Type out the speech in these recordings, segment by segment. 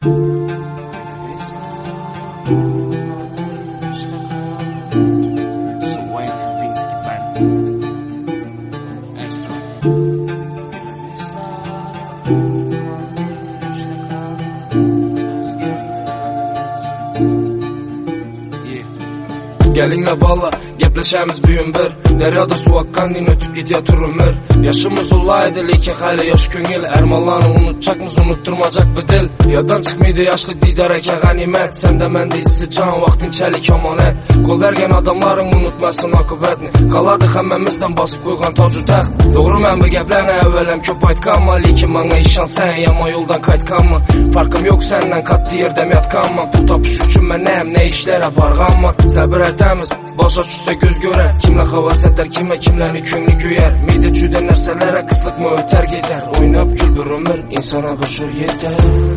Gelinle balla, gepleşemiz büyün bir Deryada su akkandin ötüp gidiyor ömür Yaşımız olaydı leke hayli yaş köngel Ermallarını unutacakmız unutturmacak bir dil Yadan çıkmaydı yaşlı didareke ganimet Sen de mende hissi can vaktin çelik amanet Kol vergen adamların unutmasın akıbetini Kaladık hemmemizden basıp koygan tacu taxt Doğru mən bu geplerine evvelem köp aytkanma Lekin bana işan sen yama yoldan kaytkanma Farkım yok senden katlı yerdem yatkanma Pul tapış üçün ben neyim ne işlere barganma Sabır etemiz başa düşse göz görer Kimle havas eder kimlerini köngli göyer Mide cüde nerselere kıslık mı öter gider Oynap gül bir ömür insana başır yeter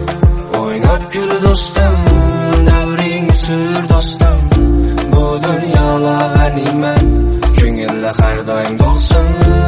Oynap gül dostum devrini sür dostum Bu dünyala ganimet Köngülle her daim dolsun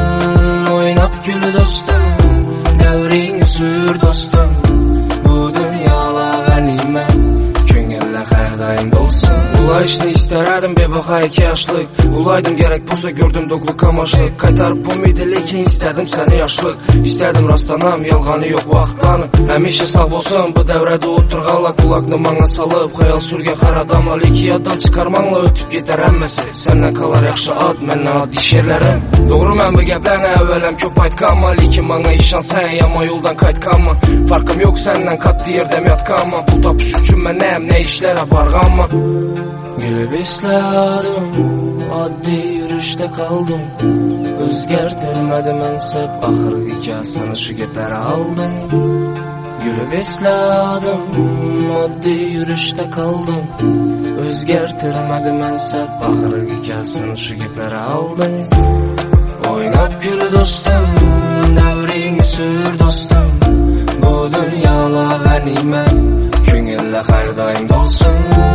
Oynap gül dostum devrini sür dostum Bu dünyala ganimet Köngülle her daim dolsun Ulayışını isterdim bir baka 2 yaşlık Ulaydım gerek bulsa gördüm doklu kamaşlık Kaytarıp bu midelekin istedim seni yaşlık İstedim rastlanam yalğanı yok vaxtlanı Həmişə sağ olsun bu devrede oturğanla Kulaqını bana salıp hayal sürge her adamla Leki yaddan çıkarmanla ötüp gider əmməsi Senden kalar yaxşı ad məndən ad iş yerlerim Doğru mən bu geplerine evvelem köp aytkanma Lekin bana işan sen yama yoldan kaytkanma Farkım yok senden katlı yerdem yatkanma Pul tapış üçün ben neyim ne işlere barganma Gülü besledim, addi yürüşte kaldım Özgertirmedim ensep, ahır hikayesini şu gepleri aldım Gülü besledim, addi yürüşte kaldım Özgertirmedim ensep, ahır hikayesini şu gepleri aldım Oynap gül dostum, devrini sür dostum Bu dünyala ganimet, köngülle her daim dolsun